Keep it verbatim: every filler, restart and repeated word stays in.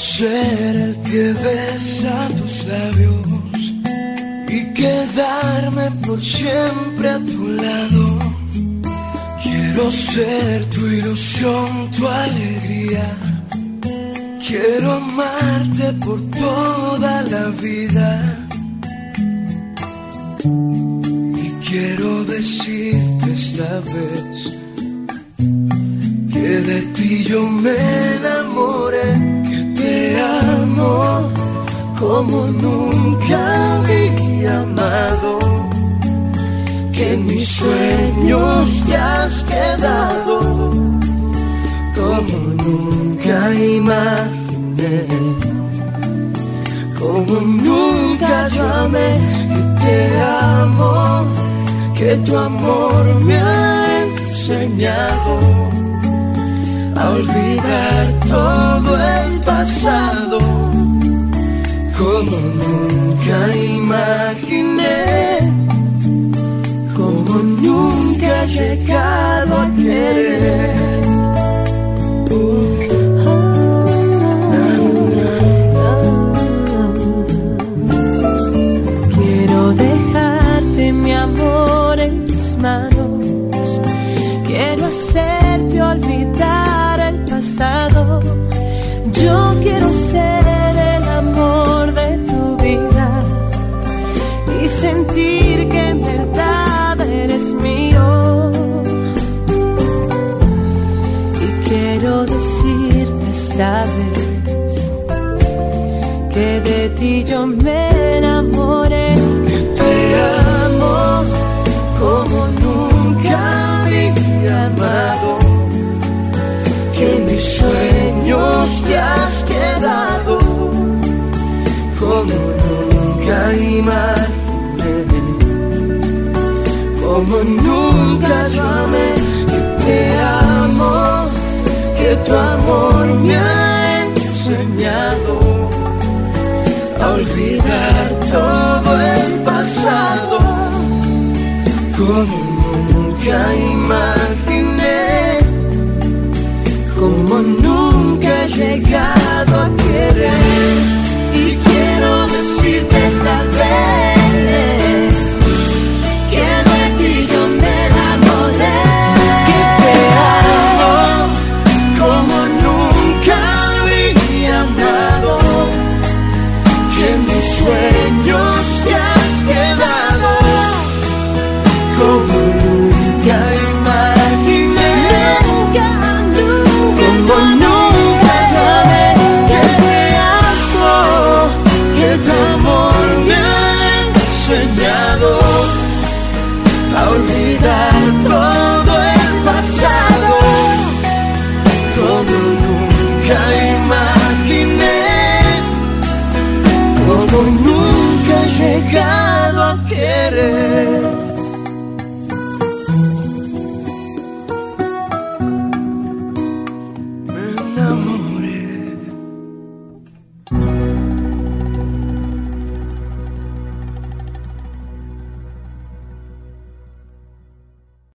ser el que besa tus labios y quedarme por siempre a tu lado. Quiero ser tu ilusión, tu alegría. Quiero amarte por toda la vida. Y quiero decirte esta vez que de ti yo me enamoré, que te amo como nunca había amado, que en mis sueños ya has quedado como nunca imaginé, como nunca yo amé. Que te amo, que tu amor me ha enseñado a olvidar todo el pasado, como nunca imaginé, como nunca he llegado a querer. Quiero dejarte mi amor en tus manos, quiero hacerte olvidar el pasado. Yo quiero ser el amor de tu vida y sentir que en verdad eres mío. Y quiero decirte esta vez que de ti yo me enamoré, que te amo como nunca había amado, que en mis sueños ya has quedado como nunca imaginé, como nunca yo amé. Que te amo, que tu amor me ha enseñado a olvidar todo el pasado, como nunca imaginé,